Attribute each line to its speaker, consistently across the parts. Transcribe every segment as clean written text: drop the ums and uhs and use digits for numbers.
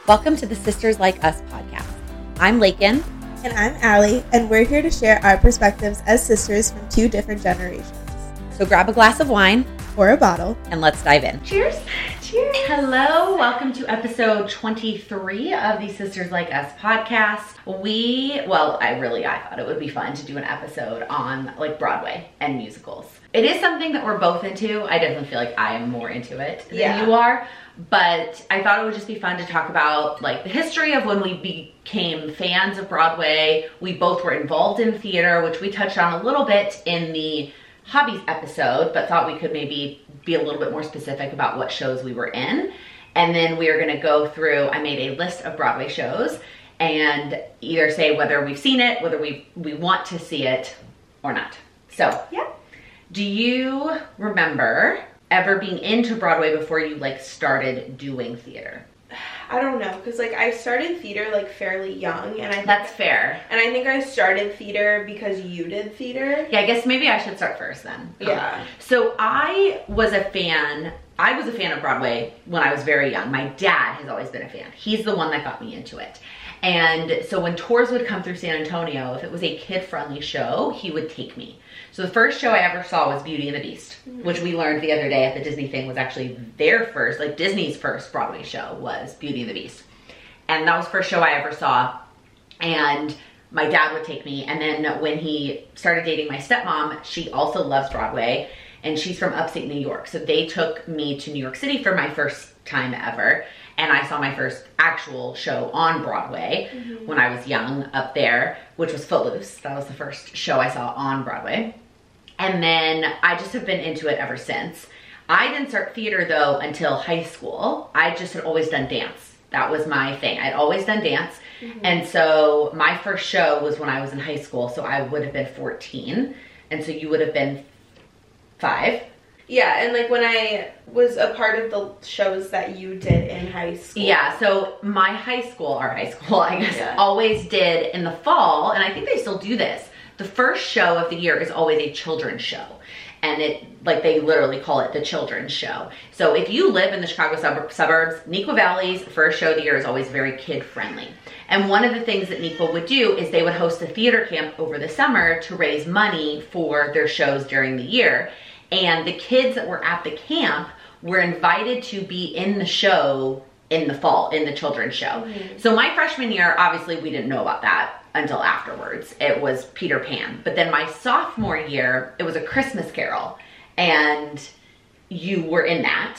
Speaker 1: Welcome to the Sisters Like Us podcast. I'm Lakin.
Speaker 2: And I'm Allie, and we're here to share our perspectives as sisters from two different generations.
Speaker 1: So grab a glass of wine
Speaker 2: or a bottle,
Speaker 1: and let's dive in.
Speaker 2: Cheers.
Speaker 1: Cheers. Hello, welcome to episode 23 of the Sisters Like Us podcast. I thought it would be fun to do an episode on like Broadway and musicals. It is something that we're both into. I definitely feel like I am more into it than you are. But I thought it would just be fun to talk about like the history of when we became fans of Broadway. We both were involved in theater, which we touched on a little bit in the hobbies episode, but thought we could maybe be a little bit more specific about what shows we were in. And then we are gonna go through, I made a list of Broadway shows and either say whether we've seen it, whether we want to see it or not. So, yeah. Do you remember ever being into Broadway before you like started doing theater?
Speaker 2: I don't know, because like I started theater like fairly young, and
Speaker 1: That's fair.
Speaker 2: And I think I started theater because you did theater.
Speaker 1: Yeah, I guess maybe I should start first then.
Speaker 2: Yeah.
Speaker 1: So I was a fan of Broadway when I was very young. My dad has always been a fan. He's the one that got me into it. And so when tours would come through San Antonio, if it was a kid-friendly show, he would take me. So the first show I ever saw was Beauty and the Beast, which we learned the other day at the Disney thing was actually their first, like Disney's first Broadway show was Beauty and the Beast. And that was the first show I ever saw. And my dad would take me. And then when he started dating my stepmom, she also loves Broadway. And she's from upstate New York. So they took me to New York City for my first time ever. And I saw my first actual show on Broadway when I was young up there, which was Footloose. That was the first show I saw on Broadway. And then I just have been into it ever since. I didn't start theater though until high school. I just had always done dance. That was my thing. I'd always done dance. And so my first show was when I was in high school. So I would have been 14. And so you would have been 5.
Speaker 2: Yeah, and like when I was a part of the shows that you did in high school.
Speaker 1: Yeah, so our high school, I guess, always did in the fall, and I think they still do this. The first show of the year is always a children's show. And they literally call it the children's show. So if you live in the Chicago suburbs, Neuqua Valley's first show of the year is always very kid-friendly. And one of the things that Neuqua would do is they would host a theater camp over the summer to raise money for their shows during the year. And the kids that were at the camp were invited to be in the show in the fall, in the children's show. So my freshman year, obviously we didn't know about that until afterwards. It was Peter Pan. But then my sophomore year, it was A Christmas Carol. And you were in that.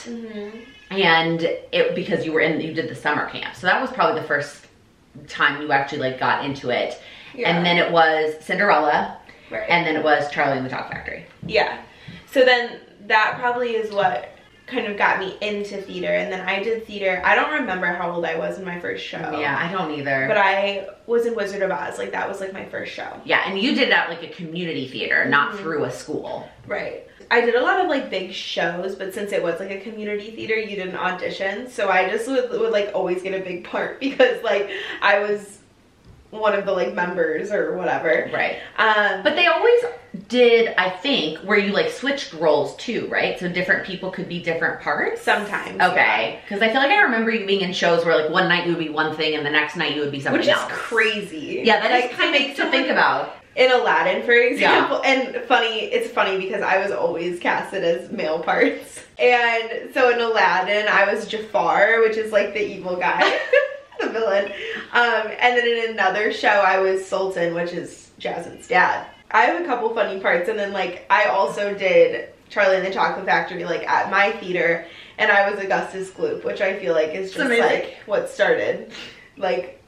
Speaker 1: And because you did the summer camp. So that was probably the first time you actually like got into it. Yeah. And then it was Cinderella. Right. And then it was Charlie and the Chocolate Factory.
Speaker 2: Yeah. So then that probably is what kind of got me into theater. And then I did theater. I don't remember how old I was in my first show.
Speaker 1: Yeah, I don't either.
Speaker 2: But I was in Wizard of Oz. Like that was like my first show.
Speaker 1: Yeah, and you did that like a community theater, not through a school.
Speaker 2: Right. I did a lot of like big shows, but since it was like a community theater, you didn't audition. So I just would like always get a big part because like I was one of the like members or whatever.
Speaker 1: Right. But they always did, I think, where you like switched roles too, right? So different people could be different parts?
Speaker 2: Sometimes.
Speaker 1: Okay. Because I feel like I remember you being in shows where like one night you would be one thing and the next night you would be something else.
Speaker 2: Which is crazy.
Speaker 1: Yeah, that is kind of to think about.
Speaker 2: In Aladdin, for example, and it's funny because I was always casted as male parts. And so in Aladdin, I was Jafar, which is like the evil guy. The villain. And then in another show I was Sultan, which is Jasmine's dad. I have a couple funny parts, and then like I also did Charlie and the Chocolate Factory like at my theater, and I was Augustus Gloop, which I feel like is just like what started like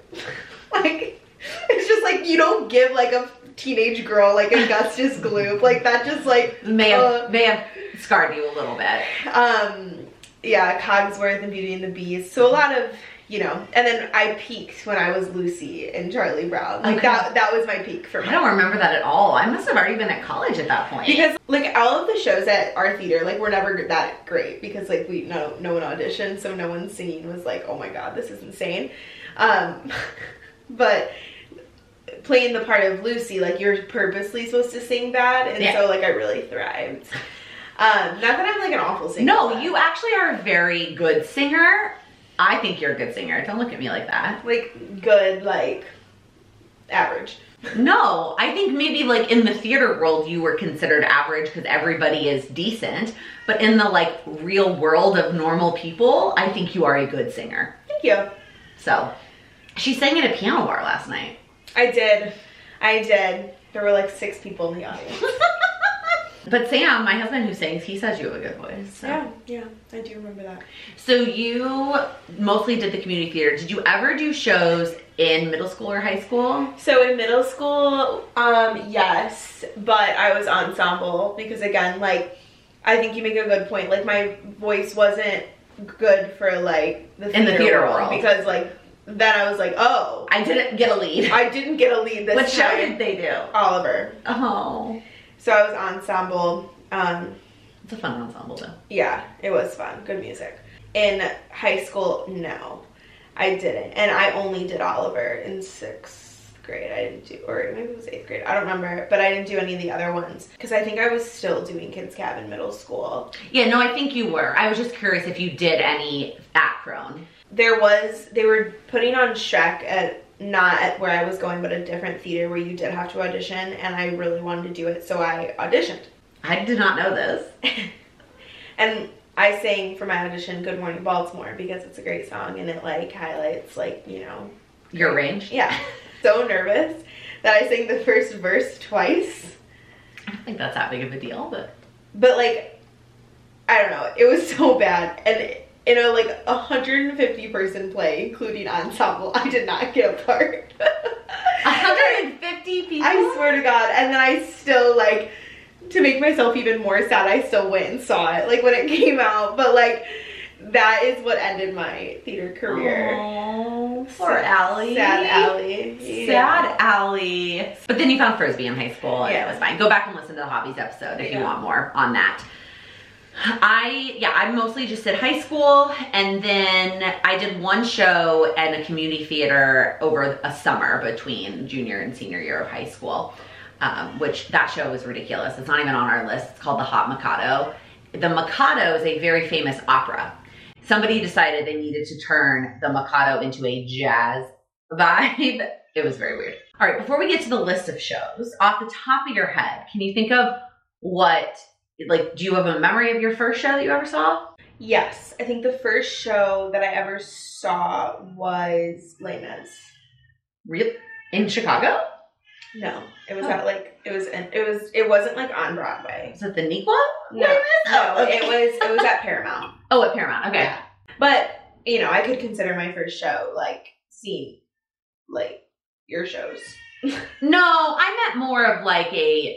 Speaker 2: it's just like you don't give like a teenage girl like Augustus Gloop, like that just like
Speaker 1: may have scarred you a little bit.
Speaker 2: Yeah, Cogsworth and Beauty and the Beast. So a lot of, you know, and then I peaked when I was Lucy in Charlie Brown. Like that was my peak for me.
Speaker 1: I don't remember that at all. I must have already been at college at that point.
Speaker 2: Because like all of the shows at our theater, like were never that great because like no one auditioned, so no one's singing was like, oh my god, this is insane. But playing the part of Lucy, like you're purposely supposed to sing bad, and so like I really thrived. Not that I'm like an awful singer.
Speaker 1: No, you actually are a very good singer. I think you're a good singer. Don't look at me like that.
Speaker 2: Like, good, like, average.
Speaker 1: No, I think maybe like in the theater world you were considered average because everybody is decent, but in the like real world of normal people, I think you are a good singer.
Speaker 2: Thank you.
Speaker 1: So, she sang at a piano bar last night.
Speaker 2: I did. There were like 6 people in the audience.
Speaker 1: But Sam, my husband who sings, he says you have a good voice. So.
Speaker 2: Yeah, I do remember that.
Speaker 1: So you mostly did the community theater. Did you ever do shows in middle school or high school?
Speaker 2: So in middle school, yes, but I was ensemble because again, like, I think you make a good point. Like, my voice wasn't good for like the theater world because like then I was like, oh,
Speaker 1: I didn't get a lead.
Speaker 2: I didn't get a lead this
Speaker 1: What
Speaker 2: time.
Speaker 1: show did they do?
Speaker 2: Oliver.
Speaker 1: Oh.
Speaker 2: So I was ensemble.
Speaker 1: It's a fun ensemble though.
Speaker 2: Yeah, it was fun. Good music. In high school, no, I didn't. And I only did Oliver in 6th grade. I didn't do, or maybe it was 8th grade. I don't remember. But I didn't do any of the other ones because I think I was still doing Kids Cab in middle school.
Speaker 1: Yeah, no, I think you were. I was just curious if you did any at Crone.
Speaker 2: They were putting on Shrek at, not at where I was going, but a different theater where you did have to audition, and I really wanted to do it, so I auditioned.
Speaker 1: I did not know this.
Speaker 2: And I sang for my audition Good Morning Baltimore because it's a great song and it like highlights like, you know.
Speaker 1: Your range?
Speaker 2: Yeah. So nervous that I sang the first verse twice.
Speaker 1: I don't think that's that big of a deal, but.
Speaker 2: But like, I don't know, it was so bad. And in a like 150 person play, including ensemble, I did not get a part.
Speaker 1: 150 people?
Speaker 2: I swear to God. And then I still like, to make myself even more sad, I still went and saw it like when it came out. But like, that is what ended my theater career.
Speaker 1: Oh, poor Allie.
Speaker 2: Sad Allie.
Speaker 1: Sad Allie. But then you found Frisbee in high school and
Speaker 2: Yeah.
Speaker 1: it was fine. Go back and listen to the Hobbies episode if you want more on that. I mostly just did high school, and then I did one show at a community theater over a summer between junior and senior year of high school, which that show was ridiculous. It's not even on our list. It's called The Hot Mikado. The Mikado is a very famous opera. Somebody decided they needed to turn the Mikado into a jazz vibe. It was very weird. All right, before we get to the list of shows, off the top of your head, can you think of what, like, do you have a memory of your first show that you ever saw?
Speaker 2: Yes, I think the first show that I ever saw was Les Mis.
Speaker 1: Really? In Chicago?
Speaker 2: No, it was at like it wasn't like on Broadway.
Speaker 1: Was it the Nequa?
Speaker 2: No,
Speaker 1: Oh, okay.
Speaker 2: it was at Paramount.
Speaker 1: Oh, at Paramount. Okay.
Speaker 2: Yeah. But you know, I could consider my first show like seeing like your shows.
Speaker 1: No, I meant more of like a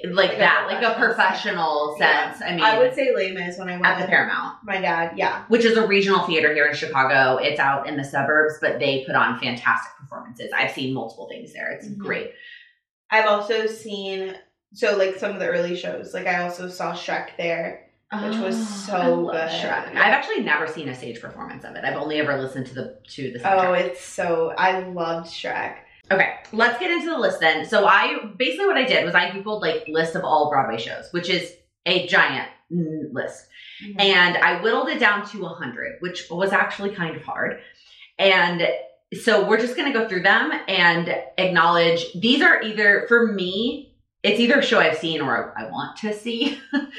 Speaker 1: professional sense.
Speaker 2: Yeah.
Speaker 1: I mean,
Speaker 2: I would say Les Mis when I went
Speaker 1: at the Paramount.
Speaker 2: My dad, yeah.
Speaker 1: Which is a regional theater here in Chicago. It's out in the suburbs, but they put on fantastic performances. I've seen multiple things there. It's great.
Speaker 2: I've also seen, so like some of the early shows, like I also saw Shrek there, which was so good.
Speaker 1: Shrek. I've actually never seen a stage performance of it. I've only ever listened to the soundtrack.
Speaker 2: Oh, it's so, I loved Shrek.
Speaker 1: Okay, let's get into the list then. So basically what I did was I Googled like list of all Broadway shows, which is a giant list. Mm-hmm. And I whittled it down to 100, which was actually kind of hard. And so we're just going to go through them and acknowledge these are either, for me, it's either a show I've seen or I want to see.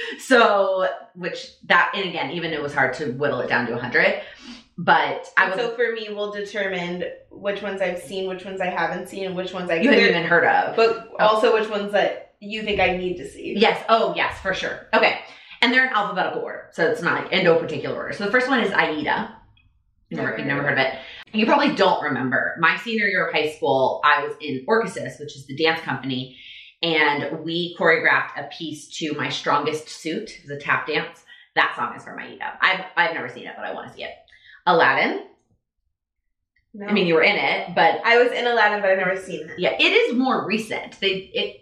Speaker 1: So, and again, even it was hard to whittle it down to 100. But
Speaker 2: so for me, we'll determine which ones I've seen, which ones I haven't seen, and which ones I
Speaker 1: you haven't even heard of.
Speaker 2: But also which ones that you think I need to see.
Speaker 1: Yes. Oh, yes, for sure. Okay. And they're in alphabetical order. So it's not in no particular order. So the first one is Aida. You've never heard of it. You probably don't remember. My senior year of high school, I was in Orchesis, which is the dance company. And we choreographed a piece to My Strongest Suit. It was a tap dance. That song is from Aida. I've never seen it, but I want to see it. Aladdin. No. I mean, you were in it, but
Speaker 2: I was in Aladdin, but I've never seen it.
Speaker 1: Yeah, it is more recent. It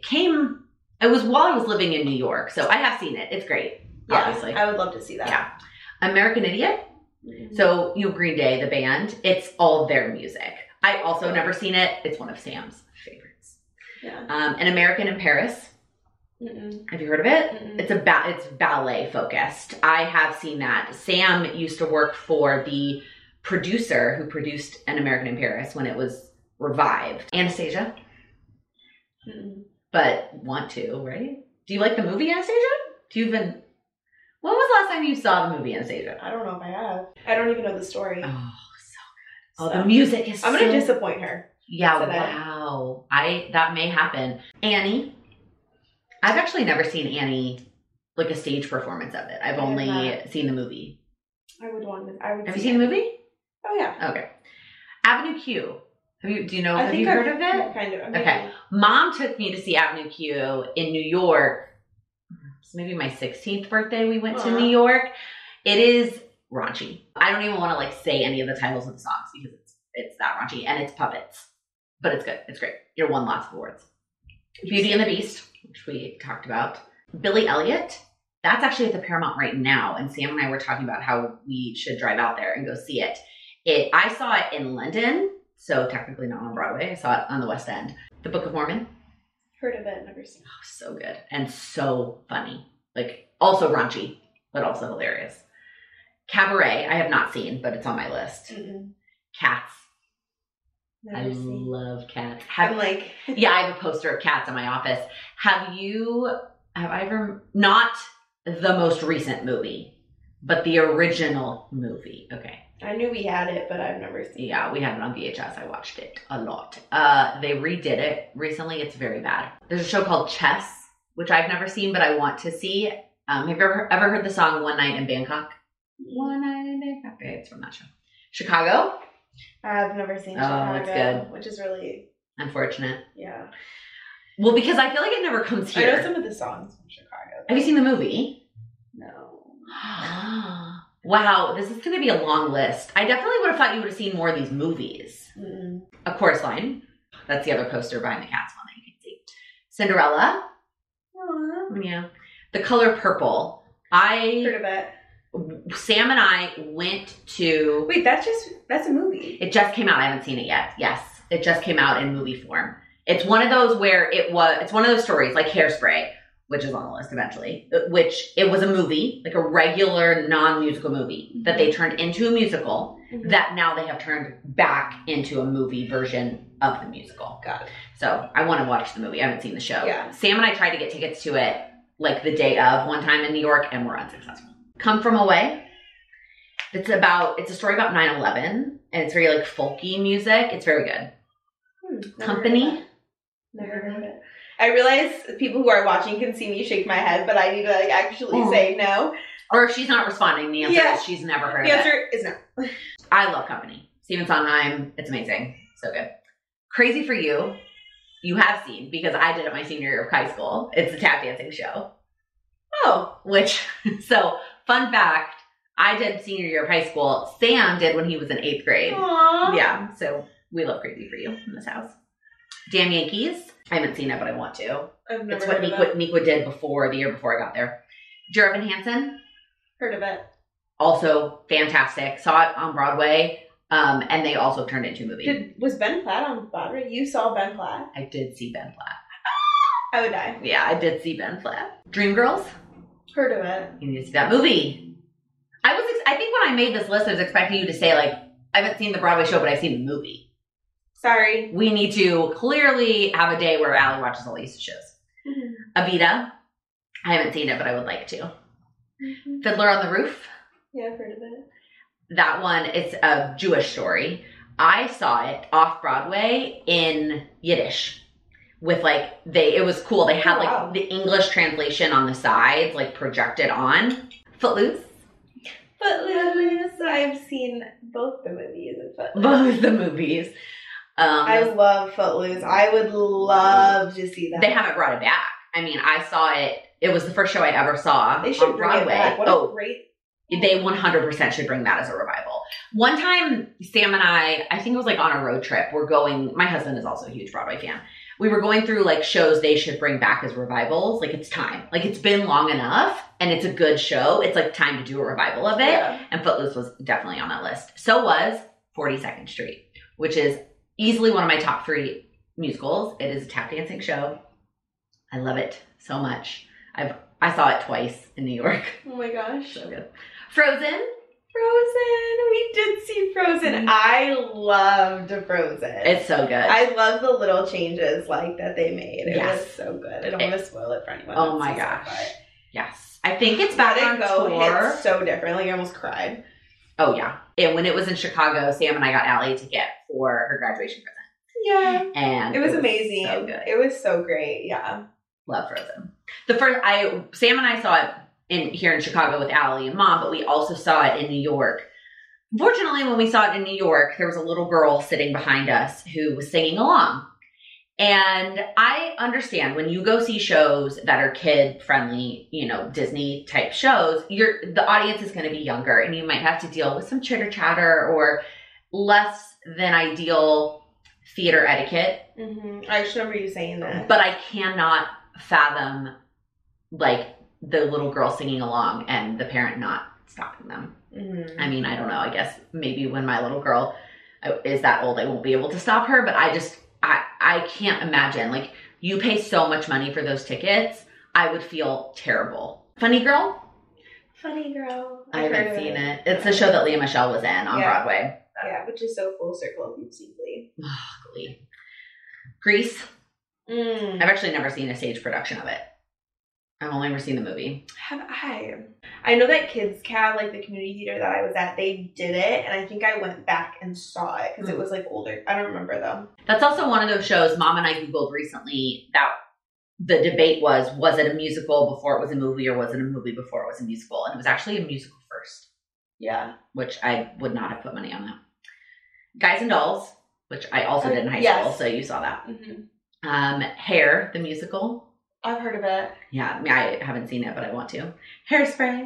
Speaker 1: was while I was living in New York, so I have seen it. It's great.
Speaker 2: Yeah,
Speaker 1: obviously.
Speaker 2: I would love to see that.
Speaker 1: Yeah. American Idiot. Mm-hmm. So, Green Day, the band, it's all their music. I also never seen it. It's one of Sam's favorites. Yeah. An American in Paris. Mm-mm. Have you heard of it? Mm-mm. It's ballet focused. I have seen that. Sam used to work for the producer who produced An American in Paris when it was revived. Anastasia? But want to, right? Do you like the movie Anastasia? Do you even... When was the last time you saw the movie Anastasia?
Speaker 2: I don't know if I have. I don't even know the story.
Speaker 1: Oh, so good. Oh, the music is
Speaker 2: I'm going to disappoint her.
Speaker 1: Yeah, wow. That may happen. Annie. I've actually never seen Annie, like a stage performance of it. I've only seen the movie.
Speaker 2: I would
Speaker 1: Have you seen the movie?
Speaker 2: Oh, yeah.
Speaker 1: Okay. Avenue Q. Have you heard of it?
Speaker 2: Kind of.
Speaker 1: Okay. Mom took me to see Avenue Q in New York. It's maybe my 16th birthday we went to New York. It is raunchy. I don't even want to like say any of the titles of the songs because it's that raunchy, and it's puppets. But it's good. It's great. You're won lots of awards. Beauty and the Beast, which we talked about. Billy Elliot. That's actually at the Paramount right now. And Sam and I were talking about how we should drive out there and go see it. I saw it in London, so technically not on Broadway. I saw it on the West End. The Book of Mormon.
Speaker 2: Heard of it, never seen it.
Speaker 1: Oh, so good. And so funny. Like, also raunchy, but also hilarious. Cabaret, I have not seen, but it's on my list. Cats. I love Cats. Yeah, I have a poster of Cats in my office. Have I ever, not the most recent movie, but the original movie. Okay.
Speaker 2: I knew we had it, but I've never seen it.
Speaker 1: Yeah, we had it on VHS. I watched it a lot. They redid it recently. It's very bad. There's a show called Chess, which I've never seen, but I want to see. Have you ever heard the song One Night in Bangkok? One Night in Bangkok. Okay, it's from that show. Chicago.
Speaker 2: I've never seen Chicago.
Speaker 1: It's good.
Speaker 2: Which is really
Speaker 1: unfortunate.
Speaker 2: Yeah.
Speaker 1: Well, because I feel like it never comes here.
Speaker 2: I know some of the songs from Chicago.
Speaker 1: Have you seen the movie?
Speaker 2: No.
Speaker 1: Wow, this is going to be a long list. I definitely would have thought you would have seen more of these movies. A Chorus Line. That's the other poster behind the Cats one that you can see. Cinderella. Aww. Yeah. The Color Purple.
Speaker 2: Heard of it.
Speaker 1: Sam and I went to...
Speaker 2: Wait, that's a movie.
Speaker 1: It just came out. I haven't seen it yet. Yes. It just came out in movie form. It's one of those where it's one of those stories like Hairspray, which is on the list eventually, which it was a movie, like a regular non-musical movie that they turned into a musical that now they have turned back into a movie version of the musical.
Speaker 2: Got it.
Speaker 1: So I want to watch the movie. I haven't seen the show.
Speaker 2: Yeah.
Speaker 1: Sam and I tried to get tickets to it like the day of one time in New York and we're unsuccessful. Come From Away. It's a story about 9/11 and it's very like folky music. It's very good. Company.
Speaker 2: Never heard of it. I realize people who are watching can see me shake my head, but I need to like actually say no.
Speaker 1: Or if she's not responding, the answer is she's never heard of it.
Speaker 2: The answer is no.
Speaker 1: I love Company. Stephen Sondheim. It's amazing. So good. Crazy for You. You have seen because I did it my senior year of high school. It's a tap dancing show. Oh, so fun fact, I did senior year of high school. Sam did when he was in 8th grade.
Speaker 2: Aww.
Speaker 1: Yeah, so we love Crazy for You in this house. Damn Yankees. I haven't seen it, but I want to.
Speaker 2: I've never
Speaker 1: it's what Nequa did the year before I got there. Dear Evan Hansen.
Speaker 2: Heard of it.
Speaker 1: Also fantastic. Saw it on Broadway. And they also turned it into a movie.
Speaker 2: Was Ben Platt on Broadway? You saw Ben Platt?
Speaker 1: I did see Ben Platt.
Speaker 2: I would die.
Speaker 1: Yeah, I did see Ben Platt. Dreamgirls.
Speaker 2: Heard of it.
Speaker 1: You need to see that movie. I think when I made this list, I was expecting you to say like, I haven't seen the Broadway show, but I've seen the movie.
Speaker 2: Sorry.
Speaker 1: We need to clearly have a day where Allie watches all these shows. Evita. I haven't seen it, but I would like to. Fiddler on the Roof.
Speaker 2: Yeah, I've heard of it.
Speaker 1: That one, it's a Jewish story. I saw it off Broadway in Yiddish with it was cool. They had the English translation on the sides, like projected on. Footloose.
Speaker 2: I've seen both the movies of Footloose.
Speaker 1: Both the movies.
Speaker 2: I love Footloose. I would love to see that.
Speaker 1: They haven't brought it back. I mean, I saw it. It was the first show I ever saw
Speaker 2: they should
Speaker 1: on
Speaker 2: bring
Speaker 1: Broadway.
Speaker 2: It back. What a great...
Speaker 1: They 100% should bring that as a revival. One time, Sam and I think it was like on a road trip. My husband is also a huge Broadway fan. We were going through like shows they should bring back as revivals. Like it's time. Like it's been long enough and it's a good show. It's like time to do a revival of it. Yeah. And Footloose was definitely on that list. So was 42nd Street, which is easily one of my top 3 musicals. It is a tap dancing show. I love it so much. I saw it twice in New York.
Speaker 2: Oh my gosh.
Speaker 1: So good. Frozen.
Speaker 2: Frozen. We did see Frozen. I loved Frozen.
Speaker 1: It's so good.
Speaker 2: I love the little changes like that they made. It was so good. I don't want to spoil it for anyone.
Speaker 1: Oh my gosh. Yes. I think it's back on tour.
Speaker 2: It's so different. Like I almost cried.
Speaker 1: Oh yeah. And when it was in Chicago, Sam and I got Allie a ticket for her graduation present.
Speaker 2: Yeah.
Speaker 1: And
Speaker 2: it was amazing.
Speaker 1: So good.
Speaker 2: It was so great. Yeah.
Speaker 1: Love Frozen. Sam and I saw it here in Chicago with Allie and Mom, but we also saw it in New York. Fortunately, when we saw it in New York, there was a little girl sitting behind us who was singing along. And I understand when you go see shows that are kid-friendly, you know, Disney-type shows, the audience is going to be younger, and you might have to deal with some chitter-chatter or less than ideal theater etiquette.
Speaker 2: Mm-hmm. I just remember you saying that.
Speaker 1: But I cannot fathom, like, the little girl singing along and the parent not stopping them. Mm-hmm. I mean, I don't know. I guess maybe when my little girl is that old, I won't be able to stop her, but I can't imagine. Like, you pay so much money for those tickets. I would feel terrible. Funny Girl?
Speaker 2: Funny Girl.
Speaker 1: I haven't seen it. It's a show that Lea Michele was in on Broadway.
Speaker 2: Yeah, which is so full circle if you've seen Glee.
Speaker 1: Oh, Glee. Grease. I've actually never seen a stage production of it. I've only ever seen the movie.
Speaker 2: Have I? I know that Kids Cab, like the community theater that I was at, they did it, and I think I went back and saw it because it was like older. I don't remember though.
Speaker 1: That's also one of those shows Mom and I Googled recently that the debate was it a musical before it was a movie, or was it a movie before it was a musical? And it was actually a musical first.
Speaker 2: Yeah.
Speaker 1: Which I would not have put money on that. Guys and Dolls, which I also did in high school, so you saw that. Mm-hmm. Hair, the musical.
Speaker 2: I've heard of it.
Speaker 1: Yeah, I haven't seen it, but I want to. Hairspray.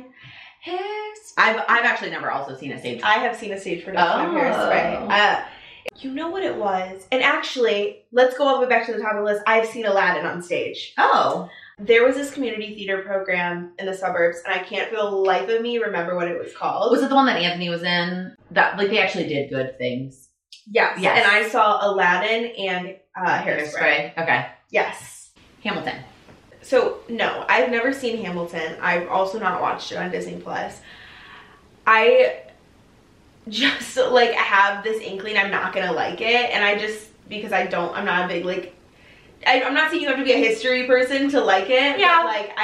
Speaker 1: I've actually never also seen a stage.
Speaker 2: I have seen a stage production of Hairspray. You know what it was? And actually, let's go all the way back to the top of the list. I've seen Aladdin on stage.
Speaker 1: Oh.
Speaker 2: There was this community theater program in the suburbs, and I can't for the life of me remember what it was called.
Speaker 1: Was it the one that Anthony was in? That, like, they actually did good things.
Speaker 2: Yes. And I saw Aladdin and Hairspray.
Speaker 1: Okay.
Speaker 2: Yes.
Speaker 1: Hamilton.
Speaker 2: So, no, I've never seen Hamilton. I've also not watched it on Disney+. I just, like, have this inkling I'm not going to like it. And I just, because I'm not a big, like, I'm not saying you have to be a history person to like it. Yeah. But, like,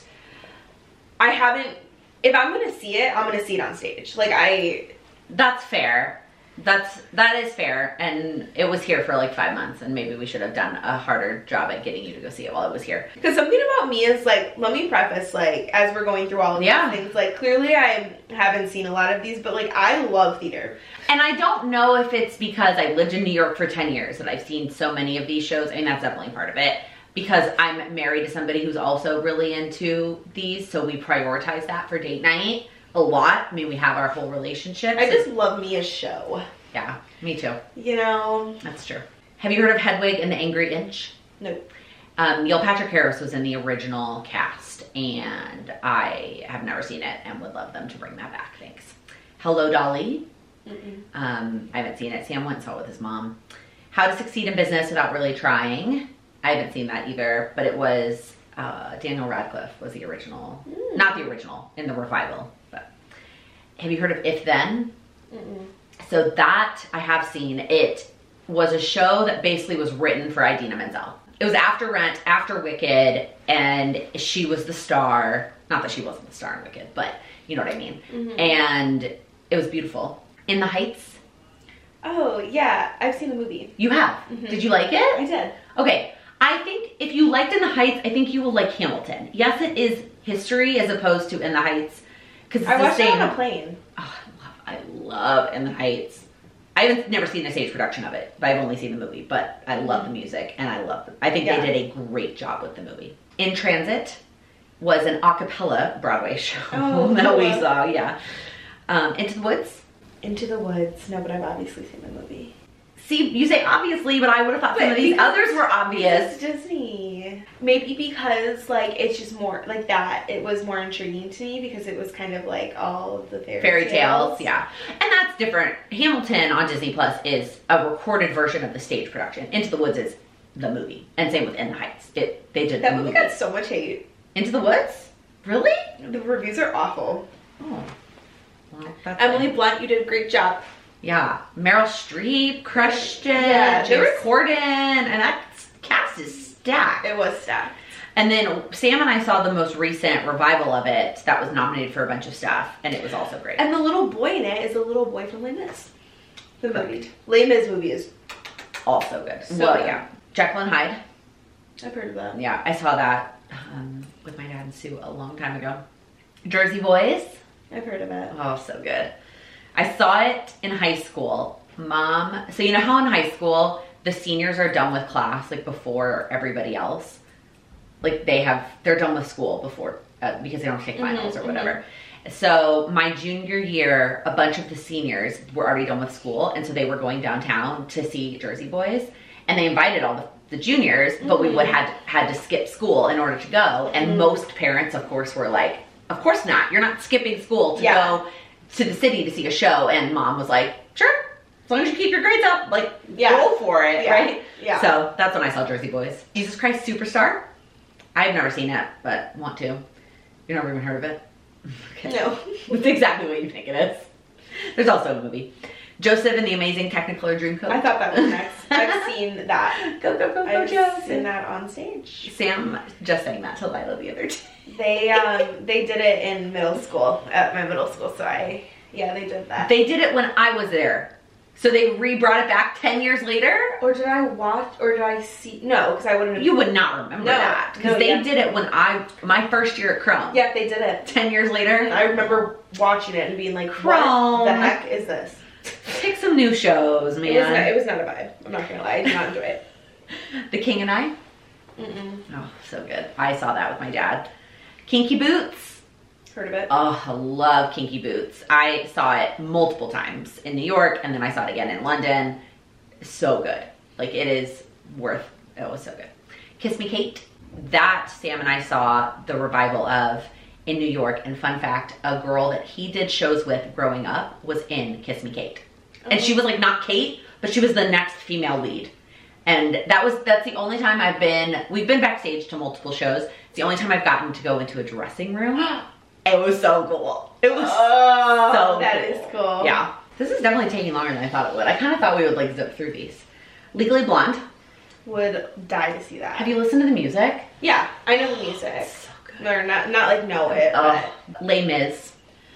Speaker 2: I haven't, if I'm going to see it, I'm going to see it on stage. Like,
Speaker 1: That's fair. That is fair, and it was here for like 5 months, and maybe we should have done a harder job at getting you to go see it while it was here.
Speaker 2: Because something about me is, like, let me preface, like, as we're going through all of these things, like, clearly I haven't seen a lot of these, but, like, I love theater.
Speaker 1: And I don't know if it's because I lived in New York for 10 years that I've seen so many of these shows. I mean, that's definitely part of it, because I'm married to somebody who's also really into these, so we prioritize that for date night a lot. I mean, we have our whole relationship.
Speaker 2: I just love me a show.
Speaker 1: Yeah, me too.
Speaker 2: You know?
Speaker 1: That's true. Have you heard of Hedwig and the Angry Inch?
Speaker 2: Nope.
Speaker 1: Neil Patrick Harris was in the original cast, and I have never seen it and would love them to bring that back. Thanks. Hello, Dolly. I haven't seen it. Sam went and saw it with his mom. How to Succeed in Business Without Really Trying. I haven't seen that either, but it was Daniel Radcliffe was the original. Not the original, in the revival. But have you heard of If Then? So that I have seen. It was a show that basically was written for Idina Menzel. It was after Rent, after Wicked, and she was the star. Not that she wasn't the star in Wicked, but you know what I mean. And it was beautiful. In the Heights.
Speaker 2: Oh, yeah. I've seen the movie.
Speaker 1: You have? Did you like it?
Speaker 2: I did.
Speaker 1: Okay. I think if you liked In the Heights, I think you will like Hamilton. Yes, it is history as opposed to In the Heights. Because
Speaker 2: I watched it on a plane.
Speaker 1: Oh, I love In the Heights. I've never seen a stage production of it, but I've only seen the movie. But I love the music, and I think they did a great job with the movie. In Transit was an a cappella Broadway show that we saw, Into the Woods?
Speaker 2: Into the Woods. No, but I've obviously seen the movie.
Speaker 1: See, you say obviously, but I would have thought some of these others were obvious.
Speaker 2: It's Disney. Maybe because, like, it's just more, like that, it was more intriguing to me because it was kind of like all of the fairy tales.
Speaker 1: Yeah. And that's different. Hamilton on Disney Plus is a recorded version of the stage production. Into the Woods is the movie. And same with In the Heights. They did
Speaker 2: that movie. Got so much hate.
Speaker 1: Into the Woods? Really?
Speaker 2: The reviews are awful.
Speaker 1: Oh. Well, that's
Speaker 2: Emily
Speaker 1: it.
Speaker 2: Blunt, you did a great job.
Speaker 1: Yeah. Meryl Streep crushed it.
Speaker 2: Yeah,
Speaker 1: James Corden. And that cast is stacked.
Speaker 2: It was stacked.
Speaker 1: And then Sam and I saw the most recent revival of it that was nominated for a bunch of stuff, and it was also great.
Speaker 2: And the little boy in it is the little boy from Les Mis. The
Speaker 1: Correct.
Speaker 2: movie. Les Mis movie is,
Speaker 1: Also good.
Speaker 2: So
Speaker 1: well,
Speaker 2: good.
Speaker 1: yeah. Jekyll and Hyde.
Speaker 2: I've heard of that.
Speaker 1: Yeah, I saw that with my dad and Sue a long time ago. Jersey Boys.
Speaker 2: I've heard of it.
Speaker 1: Oh, so good. I saw it in high school. Mom, so you know how in high school, the seniors are done with class, like before everybody else? Like they're done with school before, because they don't take finals or whatever. So my junior year, a bunch of the seniors were already done with school, and so they were going downtown to see Jersey Boys, and they invited all the juniors, but we had to skip school in order to go, and most parents, of course, were like, of course not, you're not skipping school to go to the city to see a show, and Mom was like, sure, as long as you keep your grades up, like, go for it, right?
Speaker 2: Yeah.
Speaker 1: So that's when I saw Jersey Boys. Jesus Christ Superstar. I've never seen it, but want to. You've never even heard of it? Okay.
Speaker 2: No.
Speaker 1: It's exactly what you think it is. There's also a movie. Joseph and the Amazing Technicolor Dreamcoat.
Speaker 2: I thought that was next. I've seen that.
Speaker 1: Go,
Speaker 2: I've
Speaker 1: Joseph.
Speaker 2: seen that on stage.
Speaker 1: Sam just sang that to Lila the other day.
Speaker 2: They did it in middle school, at my middle school, so they did that.
Speaker 1: They did it when I was there. So they brought it back 10 years later?
Speaker 2: Or did I watch, or did I see? No, because I wouldn't have.
Speaker 1: You would not remember that. Because they did it when my first year at Crone.
Speaker 2: Yeah, they did it.
Speaker 1: 10 years later.
Speaker 2: I remember watching it and being like,
Speaker 1: Crone.
Speaker 2: what the heck is this?
Speaker 1: Pick some new shows, man.
Speaker 2: It was not a vibe. I'm not gonna lie. I did not enjoy it.
Speaker 1: The King and I? Oh, so good. I saw that with my dad. Kinky Boots.
Speaker 2: Heard of it?
Speaker 1: Oh, I love Kinky Boots. I saw it multiple times in New York, and then I saw it again in London. So good. Like, it was so good. Kiss Me Kate. That Sam and I saw the revival of in New York, and fun fact, a girl that he did shows with growing up was in Kiss Me Kate. And she was like not Kate, but she was the next female lead. And that's the only time we've been backstage to multiple shows. It's the only time I've gotten to go into a dressing room. It was so cool. It was so
Speaker 2: that
Speaker 1: cool.
Speaker 2: is cool.
Speaker 1: Yeah. This is definitely taking longer than I thought it would. I kind of thought we would like zip through these. Legally Blonde.
Speaker 2: Would die to see that.
Speaker 1: Have you listened to the music?
Speaker 2: Yeah, I know the music.
Speaker 1: So good.
Speaker 2: Or not like know it,
Speaker 1: Oh, Les Mis.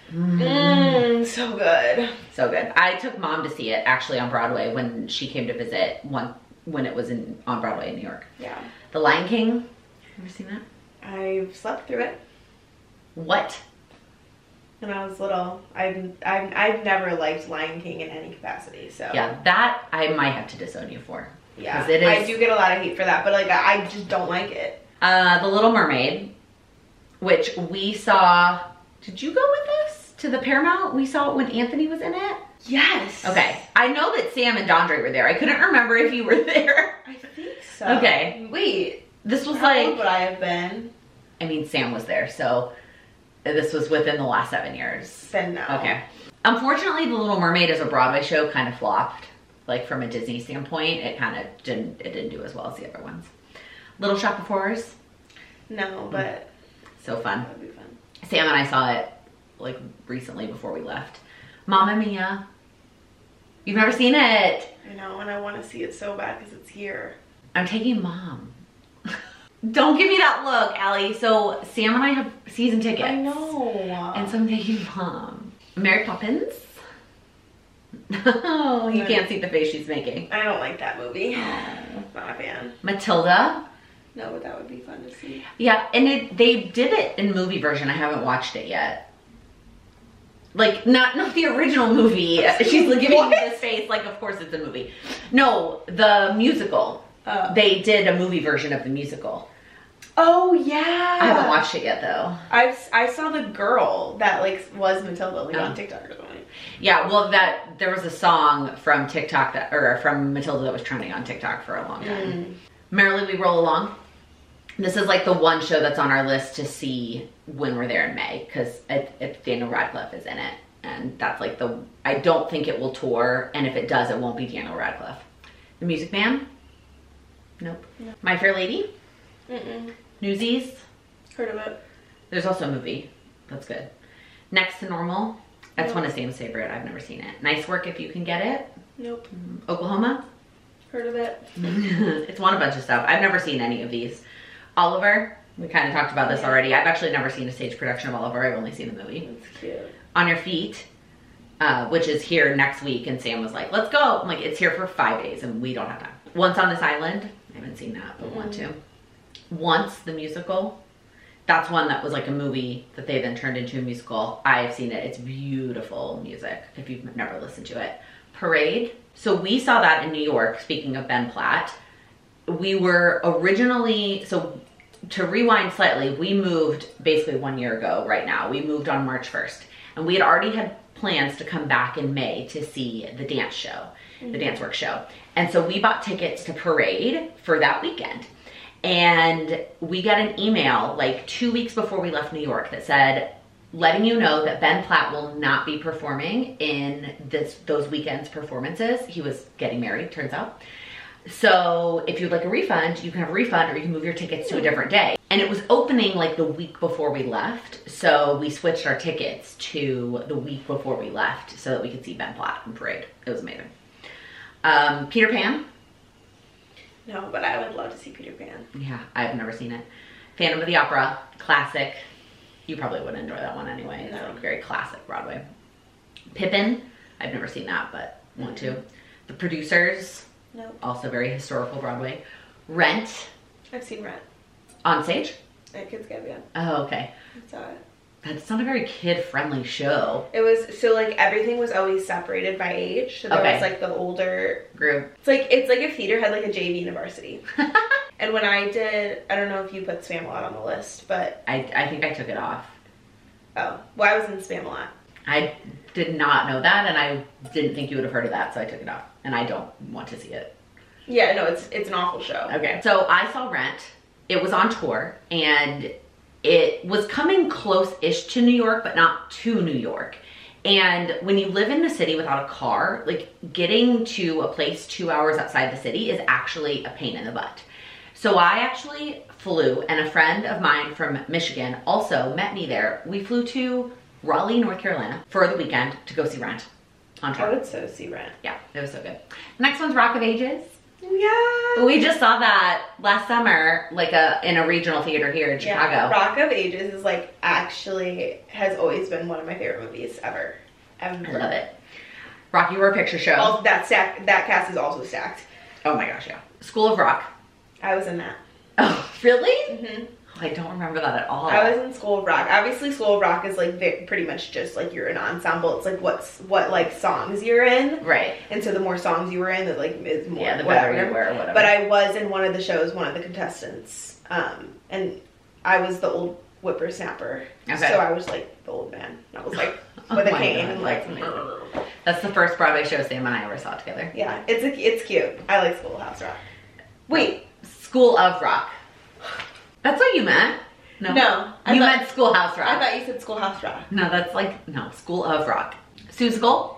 Speaker 2: so good.
Speaker 1: So good. I took Mom to see it actually on Broadway when she came to visit when it was on Broadway in New York.
Speaker 2: Yeah.
Speaker 1: The Lion King. Ever seen that?
Speaker 2: I've slept through it
Speaker 1: What?
Speaker 2: when I was little. I've never liked Lion King in any capacity, so.
Speaker 1: Yeah, that I might have to disown you for.
Speaker 2: Yeah.
Speaker 1: 'Cause it is-
Speaker 2: I do get a lot of hate for that, but like I just don't like it.
Speaker 1: The Little Mermaid, which we saw. Did you go with us to the Paramount? We saw it when Anthony was in it?
Speaker 2: Yes.
Speaker 1: Okay. I know that Sam and Dondre were there. I couldn't remember if you were there.
Speaker 2: I think so.
Speaker 1: Okay.
Speaker 2: Wait.
Speaker 1: This was
Speaker 2: How old
Speaker 1: like,
Speaker 2: would I have been?
Speaker 1: I mean, Sam was there, so this was within the last 7 years.
Speaker 2: Then no.
Speaker 1: Okay. Unfortunately, The Little Mermaid as a Broadway show kind of flopped. Like from a Disney standpoint, it didn't do as well as the other ones. Little Shop of Horrors.
Speaker 2: No, but
Speaker 1: So fun.
Speaker 2: that would be fun.
Speaker 1: Sam and I saw it like recently before we left. Mamma Mia. You've never seen it.
Speaker 2: I know, and I want to see it so bad because it's here.
Speaker 1: I'm taking Mom. Don't give me that look, Allie. So Sam and I have season tickets.
Speaker 2: I know.
Speaker 1: And so I'm taking Mom. Mary Poppins. Oh, you can't see the face she's making.
Speaker 2: I don't like that movie. Not a fan.
Speaker 1: Matilda.
Speaker 2: No, but that would be fun to see.
Speaker 1: Yeah, and they did it in movie version. I haven't watched it yet. Like, not the original movie. She's like giving me this face like, of course it's a movie. No, the musical. They did a movie version of the musical.
Speaker 2: Oh yeah.
Speaker 1: I haven't watched it yet though.
Speaker 2: I saw the girl that like was Matilda like on TikTok or something.
Speaker 1: Yeah, well there was a song from TikTok from Matilda that was trending on TikTok for a long time. Merrily We Roll Along. This is like the one show that's on our list to see when we're there in May, because Daniel Radcliffe is in it, and that's like I don't think it will tour, and if it does, it won't be Daniel Radcliffe. The Music Man. Nope. No. My Fair Lady. Newsies.
Speaker 2: Heard of it.
Speaker 1: There's also a movie that's good. Next to Normal. That's one of Sam's favorite. I've never seen it. Nice Work If You Can Get It.
Speaker 2: Nope.
Speaker 1: Oklahoma.
Speaker 2: Heard of it.
Speaker 1: It's won a bunch of stuff. I've never seen any of these. Oliver. We kind of talked about this already. I've actually never seen a stage production of Oliver. I've only seen the movie.
Speaker 2: That's cute.
Speaker 1: On Your Feet, which is here next week, and Sam was like, let's go. I'm like, it's here for 5 days and we don't have time. Once on This Island. I haven't seen that, but want to. Once, the musical. That's one that was like a movie that they then turned into a musical. I've seen it. It's beautiful music if you've never listened to it. Parade. So we saw that in New York, speaking of Ben Platt. We were originally, so to rewind slightly, we moved basically 1 year ago right now. We moved on March 1st. And we had already had plans to come back in May to see the dance show, the Dance Work show. And so we bought tickets to Parade for that weekend. And we got an email like 2 weeks before we left New York that said, letting you know that Ben Platt will not be performing in those weekend's performances. He was getting married, turns out. So if you'd like a refund, you can have a refund or you can move your tickets to a different day. And it was opening like the week before we left. So we switched our tickets to the week before we left so that we could see Ben Platt in Parade. It was amazing. Peter Pan.
Speaker 2: No, but I would love to see Peter Pan.
Speaker 1: Yeah, I've never seen it. Phantom of the Opera, classic. You probably wouldn't enjoy that one anyway. It's like very classic Broadway. Pippin, I've never seen that, but want to. The Producers,
Speaker 2: nope.
Speaker 1: Also very historical Broadway. Rent.
Speaker 2: I've seen Rent.
Speaker 1: On stage?
Speaker 2: At Kids Cabin.
Speaker 1: Oh, okay.
Speaker 2: I saw it.
Speaker 1: That's not a very kid-friendly show.
Speaker 2: It was, so like everything was always separated by age. So there was like the older
Speaker 1: group.
Speaker 2: It's like if theater had like a JV and a varsity. And when I did, I don't know if you put Spamalot on the list, but
Speaker 1: I think I took it off.
Speaker 2: Oh, well, I was in Spamalot.
Speaker 1: I did not know that, and I didn't think you would have heard of that, so I took it off. And I don't want to see it.
Speaker 2: Yeah, no, it's an awful show.
Speaker 1: Okay, so I saw Rent. It was on tour, and it was coming close-ish to New York, but not to New York. And when you live in the city without a car, like getting to a place 2 hours outside the city is actually a pain in the butt. So I actually flew, and a friend of mine from Michigan also met me there. We flew to Raleigh, North Carolina for the weekend to go see Rent on tour.
Speaker 2: I would so see Rent.
Speaker 1: Yeah, it was so good. The next one's Rock of Ages.
Speaker 2: Yeah.
Speaker 1: We just saw that last summer, like in a regional theater here in Chicago.
Speaker 2: Yeah, Rock of Ages is like actually has always been one of my favorite movies ever.
Speaker 1: I love it. Rocky Horror Picture Show.
Speaker 2: Also, that cast is also stacked.
Speaker 1: Oh my gosh, yeah. School of Rock.
Speaker 2: I was in that.
Speaker 1: Oh, really?
Speaker 2: Mm-hmm.
Speaker 1: I don't remember that at all.
Speaker 2: I was in School of Rock. Obviously, School of Rock is like pretty much just like you're an ensemble. It's like what like songs you're in,
Speaker 1: right?
Speaker 2: And so the more songs you were in, that like is more.
Speaker 1: Yeah, the better you were, or whatever.
Speaker 2: But I was in one of the shows, one of the contestants, and I was the old whippersnapper.
Speaker 1: Okay.
Speaker 2: So I was like the old man. I was like with a cane and like.
Speaker 1: That's the first Broadway show Sam and I ever saw together.
Speaker 2: Yeah, it's cute. I like Schoolhouse Rock. Wait,
Speaker 1: School of Rock. That's what you meant.
Speaker 2: No.
Speaker 1: You meant Schoolhouse Rock.
Speaker 2: I thought you said Schoolhouse Rock.
Speaker 1: No, that's like, no, School of Rock. Seussical?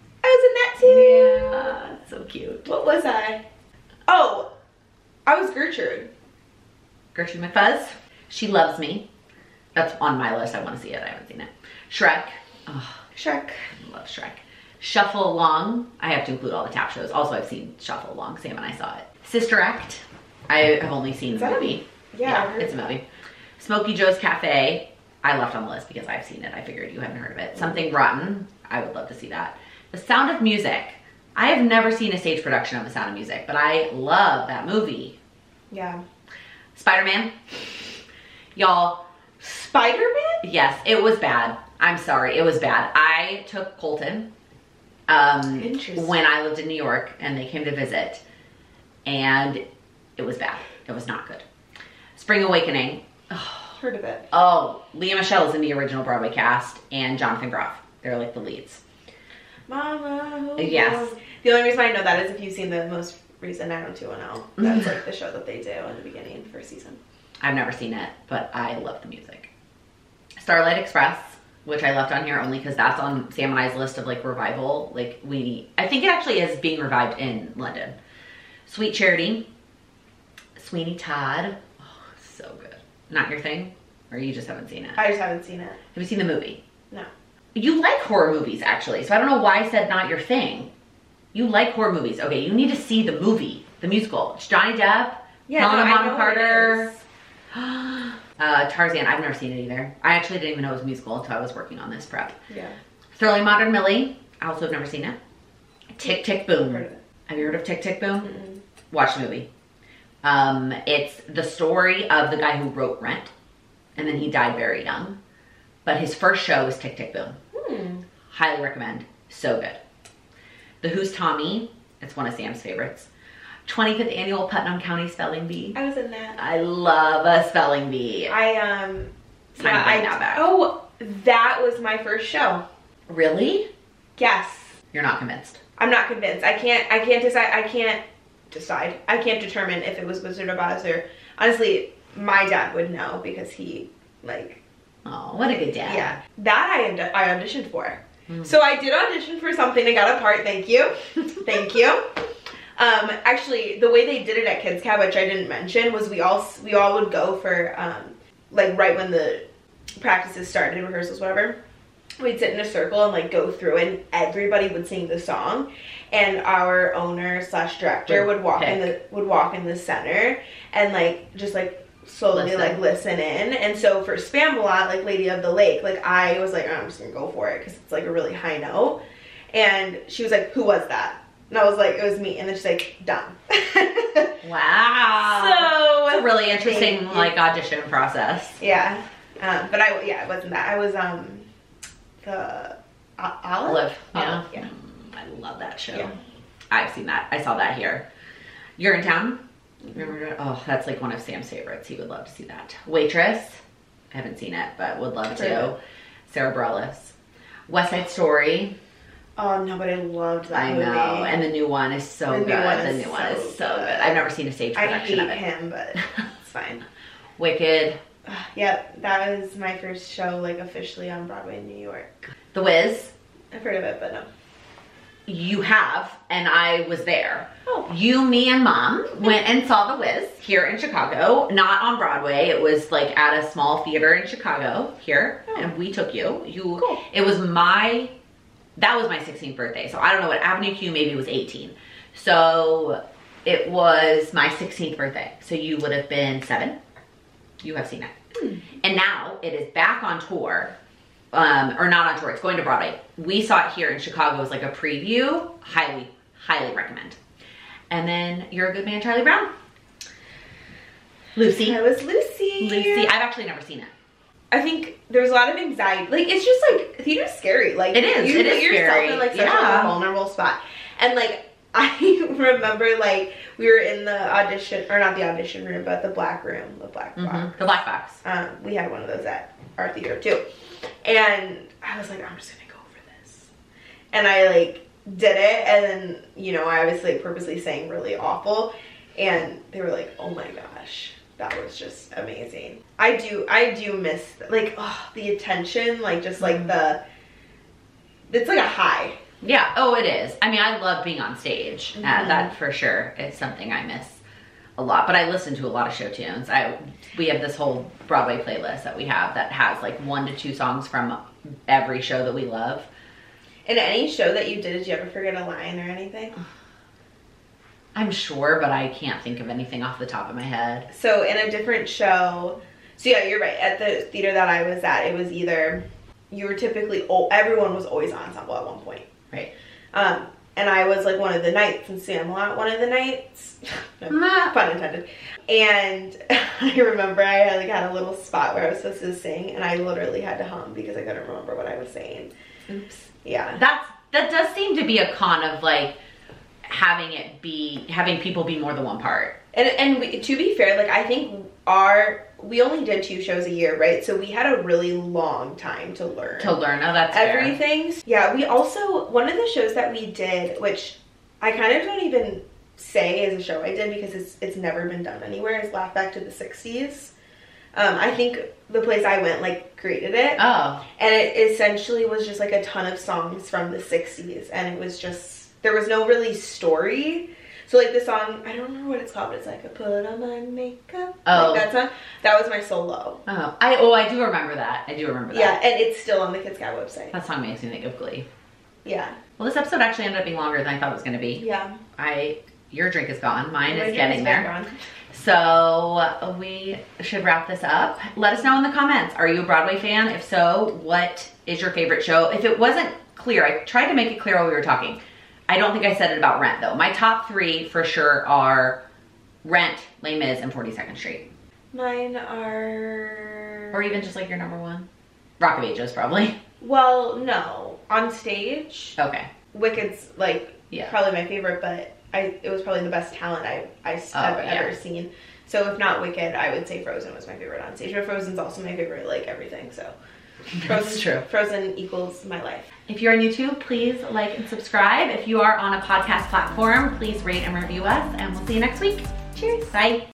Speaker 2: I was in that too.
Speaker 1: Yeah, so cute.
Speaker 2: What was I? Oh, I was Gertrude.
Speaker 1: Gertrude McFuzz. She Loves Me. That's on my list. I want to see it. I haven't seen it. Shrek. Oh,
Speaker 2: Shrek.
Speaker 1: I love Shrek. Shuffle Along. I have to include all the tap shows. Also, I've seen Shuffle Along. Sam and I saw it. Sister Act. I have only seen the movie.
Speaker 2: Yeah,
Speaker 1: it's a movie. Smokey Joe's Cafe. I left on the list because I've seen it. I figured you hadn't heard of it. Something Rotten. I would love to see that. The Sound of Music. I have never seen a stage production of The Sound of Music, but I love that movie.
Speaker 2: Yeah.
Speaker 1: Spider-Man. Y'all.
Speaker 2: Spider-Man?
Speaker 1: Yes, it was bad. I'm sorry, it was bad. I took Colton when I lived in New York, and they came to visit, and it was bad. It was not good. Spring Awakening.
Speaker 2: Oh, heard of it.
Speaker 1: Oh, Leah Michelle is in the original Broadway cast, and Jonathan Groff. They're like the leads.
Speaker 2: Mama.
Speaker 1: Yes.
Speaker 2: The only reason I know that is if you've seen the most recent 90210. That's like the show that they do in the beginning, first season.
Speaker 1: I've never seen it, but I love the music. Starlight Express, which I left on here only because that's on Sam and I's list of like revival. Like I think it actually is being revived in London. Sweet Charity. Sweeney Todd. Oh, so good. Not your thing? Or you just haven't seen it?
Speaker 2: I just haven't seen it.
Speaker 1: Have you seen the movie?
Speaker 2: No.
Speaker 1: You like horror movies, actually, so I don't know why I said not your thing. You like horror movies. Okay, you need to see the movie, the musical. It's Johnny Depp, Helena Bonham Carter. Tarzan, I've never seen it either. I actually didn't even know it was a musical until I was working on this prep.
Speaker 2: Yeah.
Speaker 1: Thoroughly Modern Millie, I also have never seen it. Tick, Tick, Boom.
Speaker 2: Heard of it.
Speaker 1: Have you heard of Tick, Tick, Boom?
Speaker 2: Mm-mm.
Speaker 1: Watch the movie. It's the story of the guy who wrote Rent, and then he died very young. But his first show was Tick, Tick, Boom. Highly recommend. So good. The Who's Tommy, it's one of Sam's favorites. 25th Annual Putnam County Spelling Bee.
Speaker 2: I was in that.
Speaker 1: I love a spelling bee.
Speaker 2: That was my first show.
Speaker 1: Really?
Speaker 2: Yes.
Speaker 1: You're not convinced?
Speaker 2: I'm not convinced. I can't decide. I can't determine if it was Wizard of Oz or, honestly, my dad would know because he, like...
Speaker 1: Oh, what a good dad.
Speaker 2: Yeah. That I auditioned for. So I did audition for something. I got a part. Thank you. Thank you. Actually, the way they did it at Kids Cab, which I didn't mention, was we all would go for, like, right when the practices started, rehearsals, whatever. We'd sit in a circle and, like, go through, and everybody would sing the song, and our owner / director would walk in the center and, like, just, like, slowly listen in. And so for Spamalot, like Lady of the Lake, like I was like, oh, I'm just gonna go for it because it's like a really high note. And she was like, who was that? And I was like, it was me. And then she's like, done.
Speaker 1: Wow.
Speaker 2: So
Speaker 1: it's a really interesting like audition process.
Speaker 2: Yeah. But it wasn't that. I was the Olive.
Speaker 1: Yeah.
Speaker 2: Yeah.
Speaker 1: I love that show.
Speaker 2: Yeah.
Speaker 1: I've seen that. I saw that here. You're in Town? Remember? Oh, that's like one of Sam's favorites. He would love to see that. Waitress. I haven't seen it, but would love to. Sarah Bareilles. West Side Story.
Speaker 2: Oh no, but I loved that movie.
Speaker 1: I know, and the new one is so good. The new one is so good. I've never seen a stage production of it.
Speaker 2: I hate him, but it's fine.
Speaker 1: Wicked.
Speaker 2: Yep, that was my first show, like officially on Broadway in New York.
Speaker 1: The Wiz.
Speaker 2: I've heard of it, but no.
Speaker 1: You have, and I was there.
Speaker 2: Oh.
Speaker 1: You, me, and Mom went and saw The Wiz here in Chicago. Not on Broadway. It was like at a small theater in Chicago here, and we took you.
Speaker 2: Cool.
Speaker 1: It was that was my 16th birthday. So I don't know what Avenue Q maybe was 18. So it was my 16th birthday. So you would have been 7. You have seen it. And now it is back on tour. Or not on tour, it's going to Broadway. We saw it here in Chicago as like a preview. Highly, highly recommend. And then You're a Good Man, Charlie Brown. Lucy.
Speaker 2: I was Lucy.
Speaker 1: Lucy. I've actually never seen it.
Speaker 2: I think there's a lot of anxiety. Like, it's just like, theater's scary. Like,
Speaker 1: it is.
Speaker 2: You
Speaker 1: it
Speaker 2: put
Speaker 1: is
Speaker 2: yourself
Speaker 1: scary.
Speaker 2: in like such a vulnerable spot. And like, I remember like, we were in the audition, or not the audition room, but the black room, the black box.
Speaker 1: The black box.
Speaker 2: We had one of those at our theater too. And I was like, I'm just gonna go for this. And I like did it, and then, you know, I obviously purposely sang really awful. And they were like, oh my gosh, that was just amazing. I do miss like the attention, like just like it's like a high.
Speaker 1: Yeah, oh it is. I mean, I love being on stage. That for sure is something I miss a lot, but I listen to a lot of show tunes. We have this whole Broadway playlist that we have that has like 1 to 2 songs from every show that we love.
Speaker 2: In any show that you did you ever forget a line or anything?
Speaker 1: I'm sure, but I can't think of anything off the top of my head.
Speaker 2: So in a different show, so yeah, you're right. At the theater that I was at, it was either you were typically everyone was always ensemble at one point,
Speaker 1: right?
Speaker 2: And I was like one of the knights in Spamalot, one of the knights, pun intended. And I remember I had a little spot where I was supposed to sing, and I literally had to hum because I couldn't remember what I was saying.
Speaker 1: Oops.
Speaker 2: Yeah.
Speaker 1: That does seem to be a con of like having people be more than one part.
Speaker 2: And to be fair, like I think we only did 2 shows a year, right? So we had a really long time to learn.
Speaker 1: Oh, that's
Speaker 2: everything. Fair. Yeah, we also, one of the shows that we did, which I kind of don't even say is a show I did because it's never been done anywhere, is Laugh Back to the 60s. I think the place I went like created it.
Speaker 1: Oh.
Speaker 2: And it essentially was just like a ton of songs from the 60s, and it was just, there was no really story. So like the song, I don't remember what it's called, but it's like I put on my makeup.
Speaker 1: Oh.
Speaker 2: Like that song. That was my solo.
Speaker 1: Oh, I do remember that. I do remember that.
Speaker 2: Yeah, and it's still on the Kids Guy website.
Speaker 1: That song makes me think of Glee.
Speaker 2: Yeah.
Speaker 1: Well, this episode actually ended up being longer than I thought it was going to be.
Speaker 2: Yeah.
Speaker 1: Your drink is gone. Mine
Speaker 2: My
Speaker 1: is
Speaker 2: drink
Speaker 1: getting
Speaker 2: is
Speaker 1: there.
Speaker 2: gone.
Speaker 1: So we should wrap this up. Let us know in the comments. Are you a Broadway fan? If so, what is your favorite show? If it wasn't clear, I tried to make it clear while we were talking. I don't think I said it about Rent though. My top 3 for sure are Rent, Les Mis, and 42nd Street.
Speaker 2: Mine are...
Speaker 1: Or even just like your number 1. Rock of Ages, probably.
Speaker 2: Well, no. On stage,
Speaker 1: Okay.
Speaker 2: Wicked's like
Speaker 1: Yeah.
Speaker 2: probably my favorite, but it was probably the best talent I've ever seen. So if not Wicked, I would say Frozen was my favorite on stage. But Frozen's also my favorite, like everything. So
Speaker 1: That's true.
Speaker 2: Frozen equals my life.
Speaker 1: If you're on YouTube, please like and subscribe. If you are on a podcast platform, please rate and review us, and we'll see you next week. Cheers. Bye.